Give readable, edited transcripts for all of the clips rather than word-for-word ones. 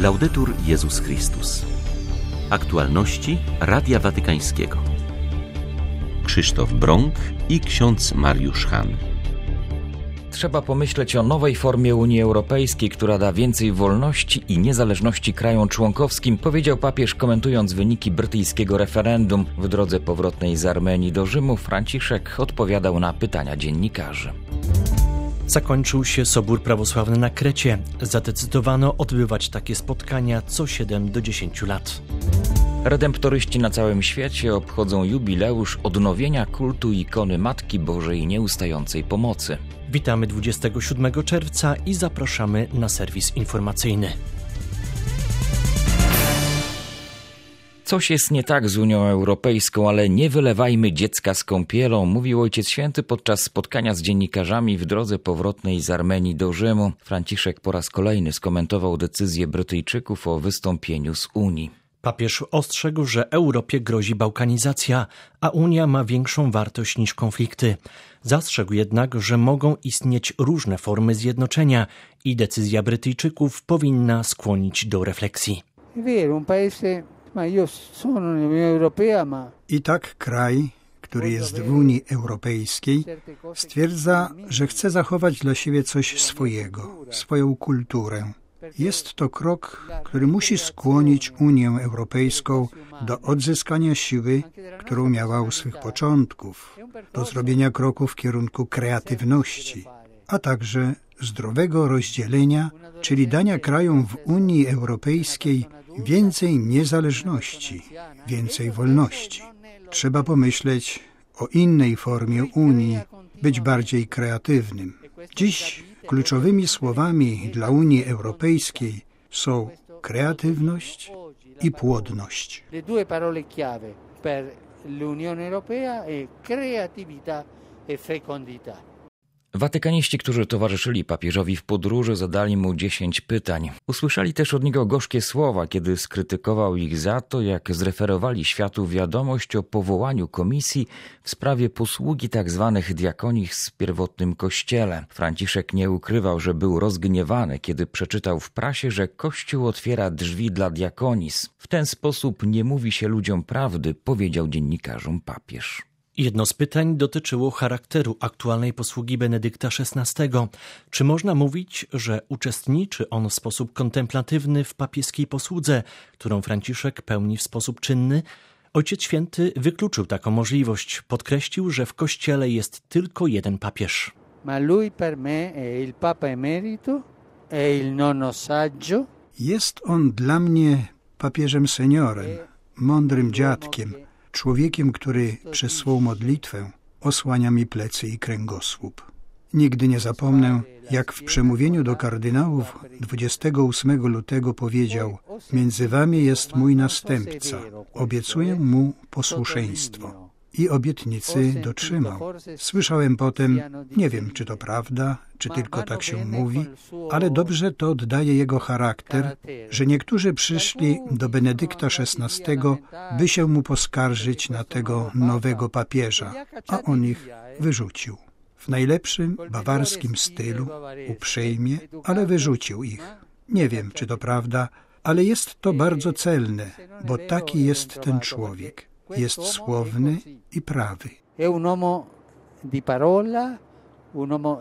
Laudetur Jezus Chrystus. Aktualności Radia Watykańskiego. Krzysztof Brąk i ksiądz Mariusz Hahn. Trzeba pomyśleć o nowej formie Unii Europejskiej, która da więcej wolności i niezależności krajom członkowskim, powiedział papież, komentując wyniki brytyjskiego referendum. W drodze powrotnej z Armenii do Rzymu Franciszek odpowiadał na pytania dziennikarzy. Zakończył się Sobór Prawosławny na Krecie. Zadecydowano odbywać takie spotkania co 7 do 10 lat. Redemptoryści na całym świecie obchodzą jubileusz odnowienia kultu ikony Matki Bożej Nieustającej Pomocy. Witamy 27 czerwca i zapraszamy na serwis informacyjny. Coś jest nie tak z Unią Europejską, ale nie wylewajmy dziecka z kąpielą, mówił Ojciec Święty podczas spotkania z dziennikarzami w drodze powrotnej z Armenii do Rzymu. Franciszek po raz kolejny skomentował decyzję Brytyjczyków o wystąpieniu z Unii. Papież ostrzegł, że Europie grozi bałkanizacja, a Unia ma większą wartość niż konflikty. Zastrzegł jednak, że mogą istnieć różne formy zjednoczenia i decyzja Brytyjczyków powinna skłonić do refleksji. I tak kraj, który jest w Unii Europejskiej, stwierdza, że chce zachować dla siebie coś swojego, swoją kulturę. Jest to krok, który musi skłonić Unię Europejską do odzyskania siły, którą miała u swych początków, do zrobienia kroku w kierunku kreatywności, a także zdrowego rozdzielenia, czyli dania krajom w Unii Europejskiej więcej niezależności, więcej wolności. Trzeba pomyśleć o innej formie Unii, być bardziej kreatywnym. Dziś kluczowymi słowami dla Unii Europejskiej są kreatywność i płodność. Le due parole chiave per l'Unione Europea è creatività e fecondità. Watykaniści, którzy towarzyszyli papieżowi w podróży, zadali mu 10 pytań. Usłyszeli też od niego gorzkie słowa, kiedy skrytykował ich za to, jak zreferowali światu wiadomość o powołaniu komisji w sprawie posługi tzw. diakonich w pierwotnym kościele. Franciszek nie ukrywał, że był rozgniewany, kiedy przeczytał w prasie, że Kościół otwiera drzwi dla diakonis. W ten sposób nie mówi się ludziom prawdy, powiedział dziennikarzom papież. Jedno z pytań dotyczyło charakteru aktualnej posługi Benedykta XVI. Czy można mówić, że uczestniczy on w sposób kontemplatywny w papieskiej posłudze, którą Franciszek pełni w sposób czynny? Ojciec Święty wykluczył taką możliwość. Podkreślił, że w Kościele jest tylko jeden papież. Ma lui per me è il Papa Emerito, è il nonno saggio. Jest on dla mnie papieżem seniorem, mądrym dziadkiem, człowiekiem, który przez swą modlitwę osłania mi plecy i kręgosłup. Nigdy nie zapomnę, jak w przemówieniu do kardynałów 28 lutego powiedział: między wami jest mój następca, obiecuję mu posłuszeństwo. I obietnicy dotrzymał. Słyszałem potem, nie wiem, czy to prawda, czy tylko tak się mówi, ale dobrze to oddaje jego charakter, że niektórzy przyszli do Benedykta XVI, by się mu poskarżyć na tego nowego papieża, a on ich wyrzucił. W najlepszym bawarskim stylu, uprzejmie, ale wyrzucił ich. Nie wiem, czy to prawda, ale jest to bardzo celne, bo taki jest ten człowiek. Jest słowny i prawy. È un uomo di parola, un uomo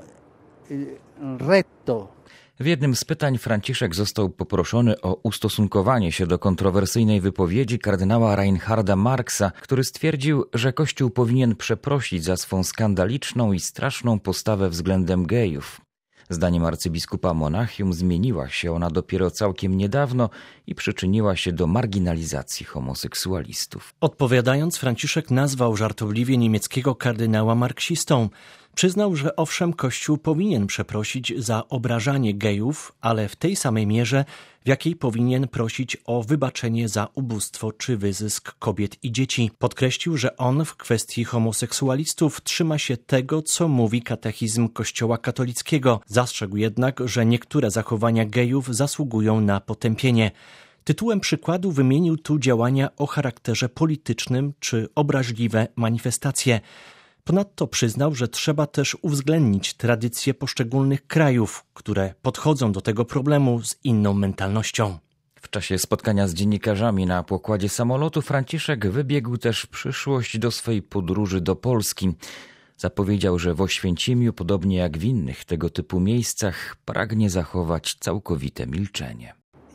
retto. W jednym z pytań Franciszek został poproszony o ustosunkowanie się do kontrowersyjnej wypowiedzi kardynała Reinharda Marksa, który stwierdził, że Kościół powinien przeprosić za swą skandaliczną i straszną postawę względem gejów. Zdaniem arcybiskupa Monachium zmieniła się ona dopiero całkiem niedawno i przyczyniła się do marginalizacji homoseksualistów. Odpowiadając, Franciszek nazwał żartobliwie niemieckiego kardynała marksistą. Przyznał, że owszem, Kościół powinien przeprosić za obrażanie gejów, ale w tej samej mierze, w jakiej powinien prosić o wybaczenie za ubóstwo czy wyzysk kobiet i dzieci. Podkreślił, że on w kwestii homoseksualistów trzyma się tego, co mówi katechizm Kościoła katolickiego. Zastrzegł jednak, że niektóre zachowania gejów zasługują na potępienie. Tytułem przykładu wymienił tu działania o charakterze politycznym czy obraźliwe manifestacje. Ponadto przyznał, że trzeba też uwzględnić tradycje poszczególnych krajów, które podchodzą do tego problemu z inną mentalnością. W czasie spotkania z dziennikarzami na pokładzie samolotu Franciszek wybiegł też w przyszłość do swej podróży do Polski. Zapowiedział, że w Oświęcimiu, podobnie jak w innych tego typu miejscach, pragnie zachować całkowite milczenie.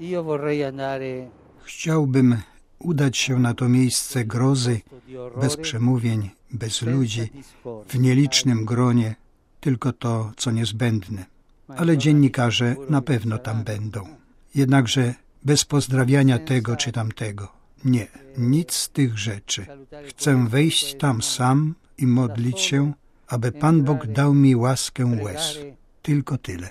Chciałbym udać się na to miejsce grozy, bez przemówień, bez ludzi, w nielicznym gronie, tylko to, co niezbędne. Ale dziennikarze na pewno tam będą. Jednakże bez pozdrawiania tego czy tamtego. Nie, nic z tych rzeczy. Chcę wejść tam sam i modlić się, aby Pan Bóg dał mi łaskę łez. Tylko tyle.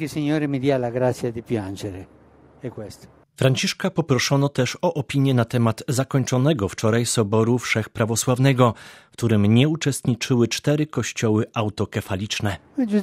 Franciszka poproszono też o opinię na temat zakończonego wczoraj Soboru Wszechprawosławnego, w którym nie uczestniczyły 4 kościoły autokefaliczne.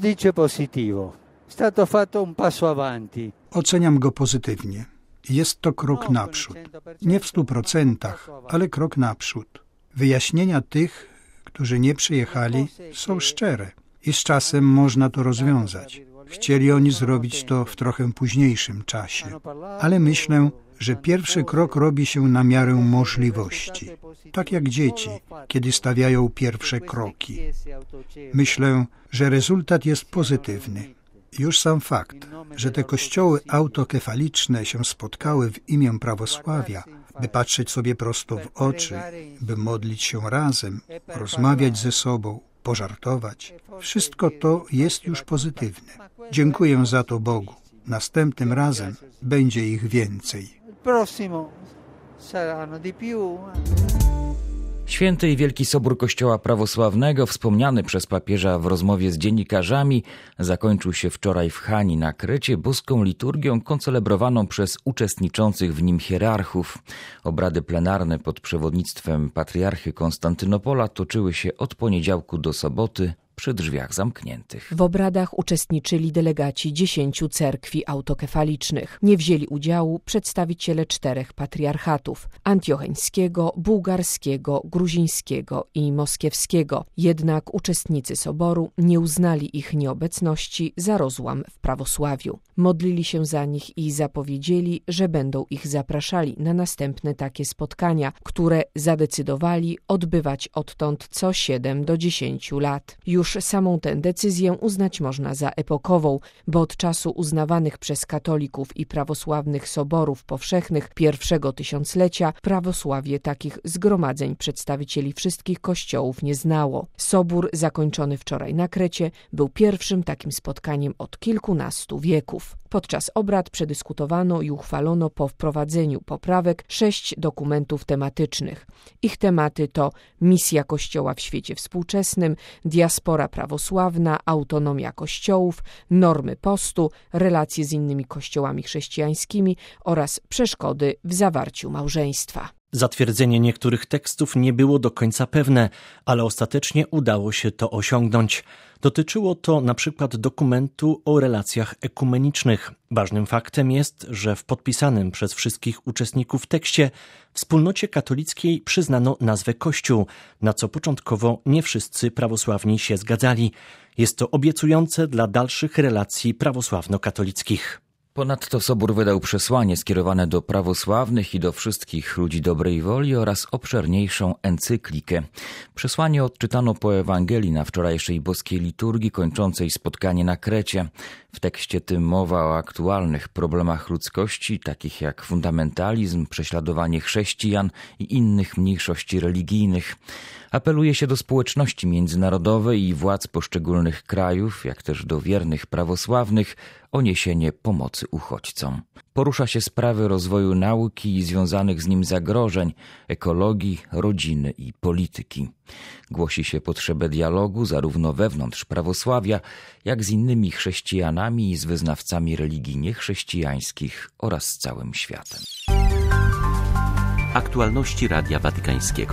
Oceniam go pozytywnie. Jest to krok naprzód. Nie w 100%, ale krok naprzód. Wyjaśnienia tych, którzy nie przyjechali, są szczere i z czasem można to rozwiązać. Chcieli oni zrobić to w trochę późniejszym czasie, ale myślę, że pierwszy krok robi się na miarę możliwości. Tak jak dzieci, kiedy stawiają pierwsze kroki. Myślę, że rezultat jest pozytywny. Już sam fakt, że te kościoły autokefaliczne się spotkały w imię prawosławia, by patrzeć sobie prosto w oczy, by modlić się razem, rozmawiać ze sobą, pożartować. Wszystko to jest już pozytywne. Dziękuję za to Bogu. Następnym razem będzie ich więcej. Święty i Wielki Sobór Kościoła Prawosławnego, wspomniany przez papieża w rozmowie z dziennikarzami, zakończył się wczoraj w Chani na Krecie boską liturgią koncelebrowaną przez uczestniczących w nim hierarchów. Obrady plenarne pod przewodnictwem patriarchy Konstantynopola toczyły się od poniedziałku do soboty przy drzwiach zamkniętych. W obradach uczestniczyli delegaci 10 cerkwi autokefalicznych. Nie wzięli udziału przedstawiciele 4 patriarchatów: antiocheńskiego, bułgarskiego, gruzińskiego i moskiewskiego. Jednak uczestnicy soboru nie uznali ich nieobecności za rozłam w prawosławiu. Modlili się za nich i zapowiedzieli, że będą ich zapraszali na następne takie spotkania, które zadecydowali odbywać odtąd co 7 do 10 lat. Już samą tę decyzję uznać można za epokową, bo od czasu uznawanych przez katolików i prawosławnych soborów powszechnych pierwszego tysiąclecia prawosławie takich zgromadzeń przedstawicieli wszystkich kościołów nie znało. Sobór zakończony wczoraj na Krecie był pierwszym takim spotkaniem od kilkunastu wieków. Podczas obrad przedyskutowano i uchwalono po wprowadzeniu poprawek 6 dokumentów tematycznych. Ich tematy to misja Kościoła w świecie współczesnym, diaspora prawosławna, autonomia kościołów, normy postu, relacje z innymi kościołami chrześcijańskimi oraz przeszkody w zawarciu małżeństwa. Zatwierdzenie niektórych tekstów nie było do końca pewne, ale ostatecznie udało się to osiągnąć. Dotyczyło to na przykład dokumentu o relacjach ekumenicznych. Ważnym faktem jest, że w podpisanym przez wszystkich uczestników tekście wspólnocie katolickiej przyznano nazwę Kościół, na co początkowo nie wszyscy prawosławni się zgadzali. Jest to obiecujące dla dalszych relacji prawosławno-katolickich. Ponadto Sobór wydał przesłanie skierowane do prawosławnych i do wszystkich ludzi dobrej woli oraz obszerniejszą encyklikę. Przesłanie odczytano po Ewangelii na wczorajszej boskiej liturgii kończącej spotkanie na Krecie. W tekście tym mowa o aktualnych problemach ludzkości, takich jak fundamentalizm, prześladowanie chrześcijan i innych mniejszości religijnych. Apeluje się do społeczności międzynarodowej i władz poszczególnych krajów, jak też do wiernych prawosławnych o niesienie pomocy uchodźcom. Porusza się sprawy rozwoju nauki i związanych z nim zagrożeń, ekologii, rodziny i polityki. Głosi się potrzebę dialogu zarówno wewnątrz prawosławia, jak z innymi chrześcijanami i z wyznawcami religii niechrześcijańskich oraz z całym światem. Aktualności Radia Watykańskiego.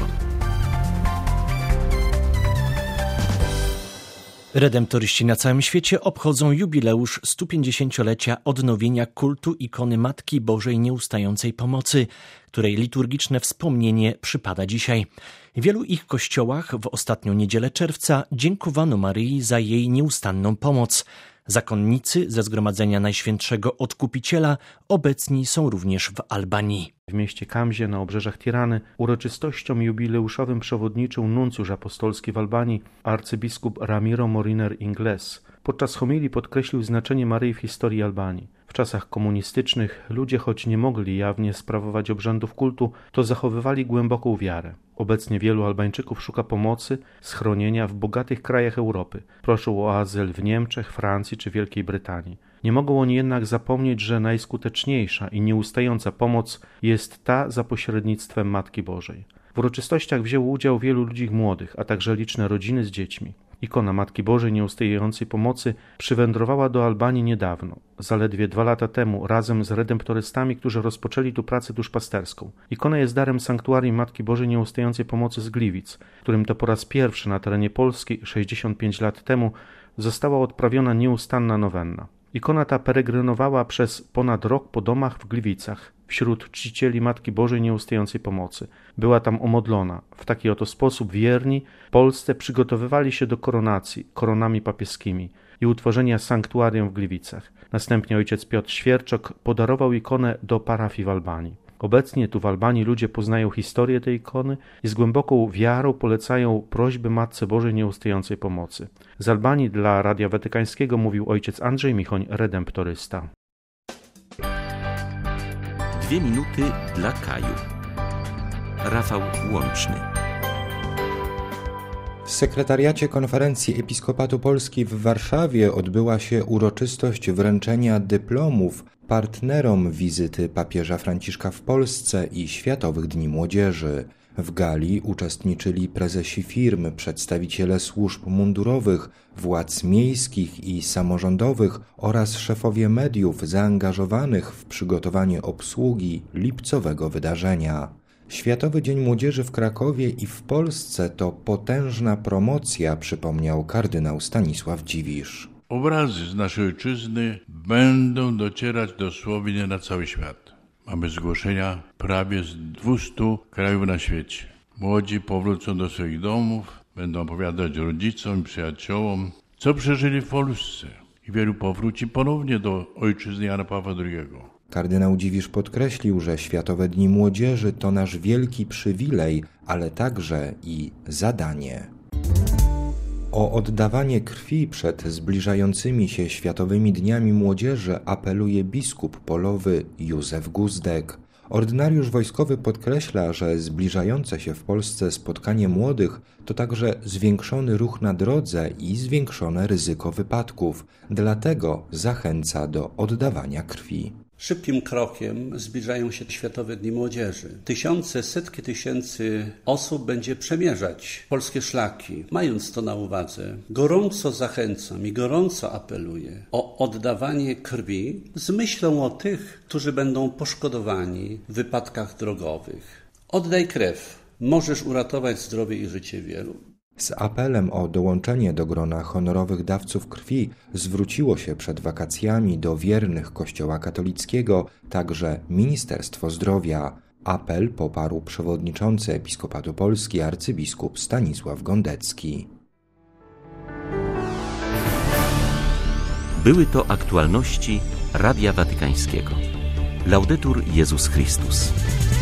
Redemptoryści na całym świecie obchodzą jubileusz 150-lecia odnowienia kultu ikony Matki Bożej Nieustającej Pomocy, której liturgiczne wspomnienie przypada dzisiaj. W wielu ich kościołach w ostatnią niedzielę czerwca dziękowano Maryi za jej nieustanną pomoc. Zakonnicy ze Zgromadzenia Najświętszego Odkupiciela obecni są również w Albanii. W mieście Kamzie na obrzeżach Tirany uroczystościom jubileuszowym przewodniczył nuncjusz apostolski w Albanii arcybiskup Ramiro Moriner Ingles. Podczas homilii podkreślił znaczenie Maryi w historii Albanii. W czasach komunistycznych ludzie, choć nie mogli jawnie sprawować obrzędów kultu, to zachowywali głęboką wiarę. Obecnie wielu Albańczyków szuka pomocy, schronienia w bogatych krajach Europy. Proszą o azyl w Niemczech, Francji czy Wielkiej Brytanii. Nie mogą oni jednak zapomnieć, że najskuteczniejsza i nieustająca pomoc jest ta za pośrednictwem Matki Bożej. W uroczystościach wzięło udział wielu ludzi młodych, a także liczne rodziny z dziećmi. Ikona Matki Bożej Nieustającej Pomocy przywędrowała do Albanii niedawno, zaledwie 2 lata temu, razem z redemptorystami, którzy rozpoczęli tu pracę duszpasterską. Ikona jest darem sanktuarium Matki Bożej Nieustającej Pomocy z Gliwic, którym to po raz pierwszy na terenie Polski 65 lat temu została odprawiona nieustanna nowenna. Ikona ta peregrynowała przez ponad rok po domach w Gliwicach, wśród czcicieli Matki Bożej Nieustającej Pomocy. Była tam omodlona. W taki oto sposób wierni Polsce przygotowywali się do koronacji koronami papieskimi i utworzenia sanktuarium w Gliwicach. Następnie ojciec Piotr Świerczok podarował ikonę do parafii w Albanii. Obecnie tu w Albanii ludzie poznają historię tej ikony i z głęboką wiarą polecają prośby Matce Bożej Nieustającej Pomocy. Z Albanii dla Radia Watykańskiego mówił ojciec Andrzej Michoń, redemptorysta. 2 minuty dla Kaju. Rafał Łączny. W sekretariacie Konferencji Episkopatu Polski w Warszawie odbyła się uroczystość wręczenia dyplomów partnerom wizyty papieża Franciszka w Polsce i Światowych Dni Młodzieży. W gali uczestniczyli prezesi firm, przedstawiciele służb mundurowych, władz miejskich i samorządowych oraz szefowie mediów zaangażowanych w przygotowanie obsługi lipcowego wydarzenia. Światowy Dzień Młodzieży w Krakowie i w Polsce to potężna promocja, przypomniał kardynał Stanisław Dziwisz. Obrazy z naszej ojczyzny będą docierać dosłownie na cały świat. Mamy zgłoszenia prawie z 200 krajów na świecie. Młodzi powrócą do swoich domów, będą opowiadać rodzicom i przyjaciołom, co przeżyli w Polsce. I wielu powróci ponownie do ojczyzny Jana Pawła II. Kardynał Dziwisz podkreślił, że Światowe Dni Młodzieży to nasz wielki przywilej, ale także i zadanie. O oddawanie krwi przed zbliżającymi się Światowymi Dniami Młodzieży apeluje biskup polowy Józef Guzdek. Ordynariusz wojskowy podkreśla, że zbliżające się w Polsce spotkanie młodych to także zwiększony ruch na drodze i zwiększone ryzyko wypadków. Dlatego zachęca do oddawania krwi. Szybkim krokiem zbliżają się Światowe Dni Młodzieży. Tysiące, setki tysięcy osób będzie przemierzać polskie szlaki. Mając to na uwadze, gorąco zachęcam i gorąco apeluję o oddawanie krwi z myślą o tych, którzy będą poszkodowani w wypadkach drogowych. Oddaj krew, możesz uratować zdrowie i życie wielu. Z apelem o dołączenie do grona honorowych dawców krwi zwróciło się przed wakacjami do wiernych Kościoła katolickiego także Ministerstwo Zdrowia. Apel poparł przewodniczący Episkopatu Polski arcybiskup Stanisław Gondecki. Były to aktualności Radia Watykańskiego. Laudetur Jezus Chrystus.